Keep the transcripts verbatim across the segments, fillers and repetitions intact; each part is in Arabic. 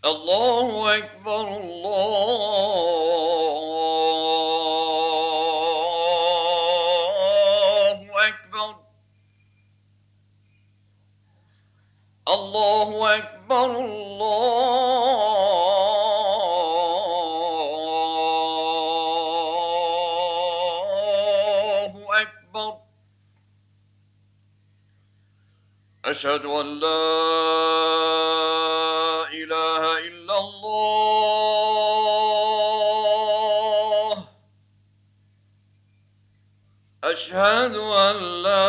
الله أكبر الله أكبر الله أكبر الله أكبر. أشهد أن لا إله إلا الله. أشهد أن لا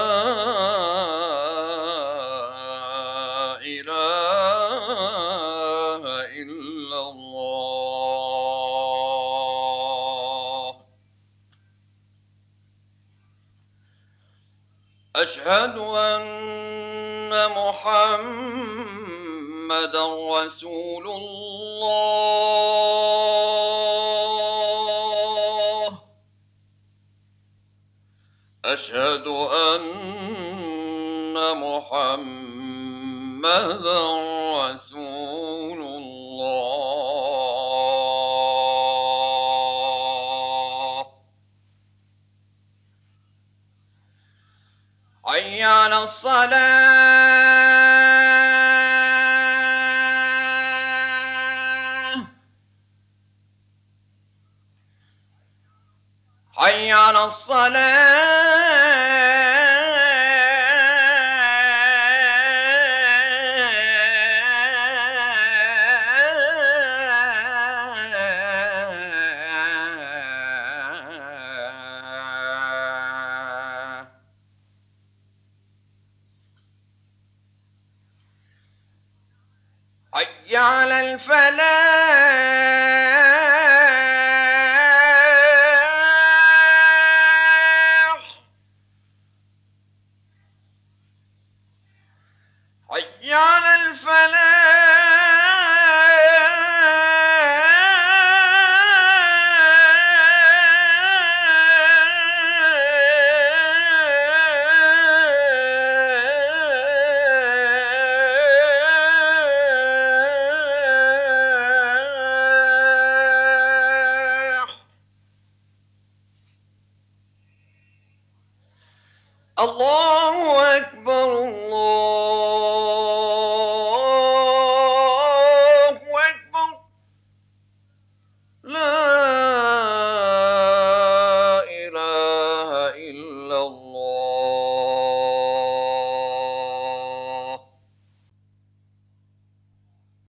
إله إلا الله. أشهد أن محمدا رسول الله. أشهد أن محمدا رسول الله. حي على الصلاة. حي على الصلاة. حي على الفلاح. حي على